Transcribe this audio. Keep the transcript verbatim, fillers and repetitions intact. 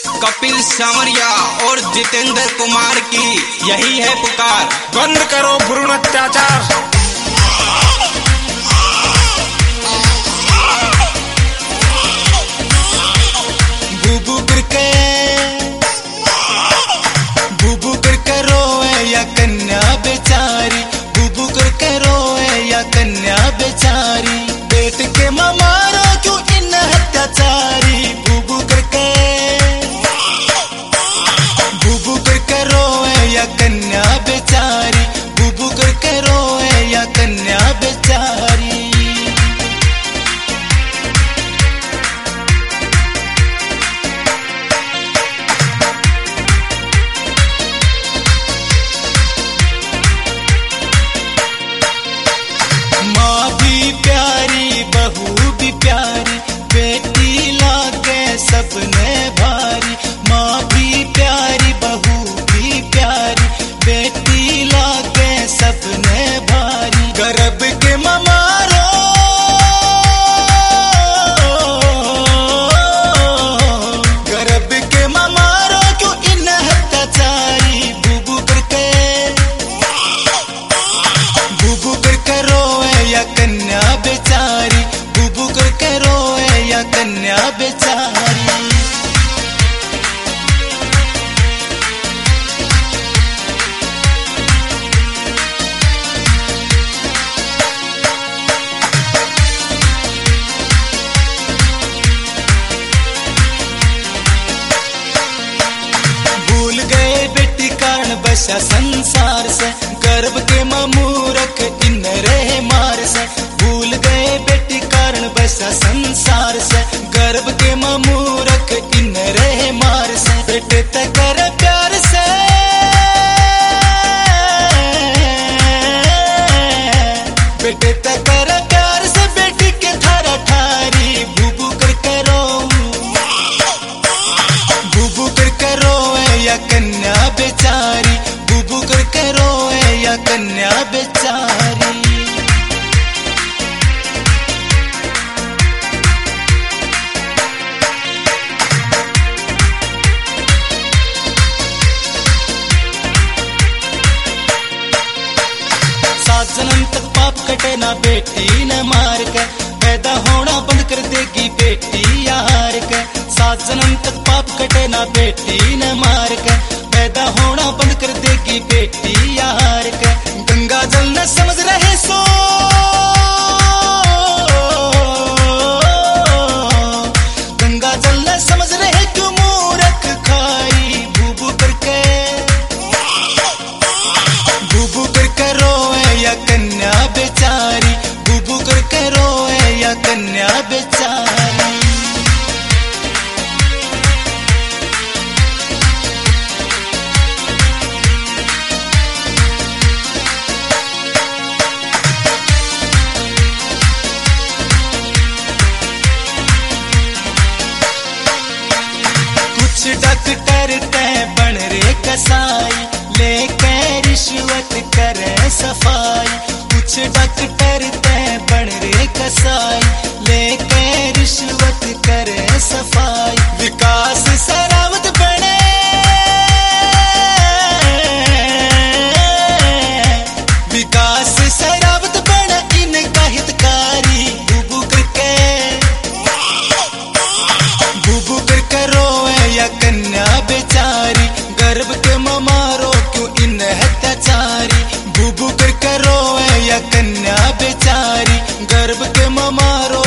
कपिल सावरिया और जितेंद्र कुमार की यही है पुकार। बंद करो भ्रूण अत्याचार। बूबू करके बूबू करके रोए या कन्या बेचारी, बूबू करके रोए या कन्या बेचारी, बेट के मारो क्यों इन अत्याचारी। बूबू करके बूबू करके रोए या कन्या बेचारी, बूबू करके रोए या कन्या बेचारी। माँ भी प्यारी बहू भी प्यारी, बेटी लागे सबने भारी। माँ भी प्यारी बहू भी प्यारी, बेटी लागे सबने भारी। गर्भ के ममारो गर्भ के ममारो क्यों इन अत्याचारी। बूबू करके बूबू करके रोए या कन्या बेचारी, बूबू करके रोए या कन्या बेचारी। भूल गए बेटी कारण बसा संसार से, गर्भ के ममूरख इन रहे मार से। भूल गए बेटी कारण बसा संसार से, गर्भ के ममूरख इन रहे मार से। बेटे तक कर प्यार से बेटे तक कर प्यार से, बेटी के थारा ठारी। बूबू करके रो बूबू करके रोए या कन्या बेचारी, बूबू करके रोए या कन्या बेचारी। सात जन्म तक पाप कटे ना बेटी ने मार के, पैदा होना बंद कर देगी बेटी यार के। सात जन्म तक पाप कटे ना बेटी ने मार के, पैदा होना बंद कर देगी बेटी यार के। गंगा जल न समझ रहे सो गंगा जल न समझ रहे क्यों मूर्ख खाई। बूबू करके बूबू करके रोए या कन्या बेचारी, बूबू करके रोए या कन्या बेचारी। कुछ डॉक्टर ते बन रे कसाई, लेके रिश्वत करे सफाई। कुछ डॉक्टर ते बन रे कसाई, लेके रिश्वत करे सफाई। विकास सरावत बने विकास सरावत बने इनका हितकारी। बूबू करके बूबू करके रोए या कन्या बेचारी, गर्भ के ममारो क्यों इन अत्याचारी। बूबू करके रोए या कन्या बेचारी, गर्भ के ममारो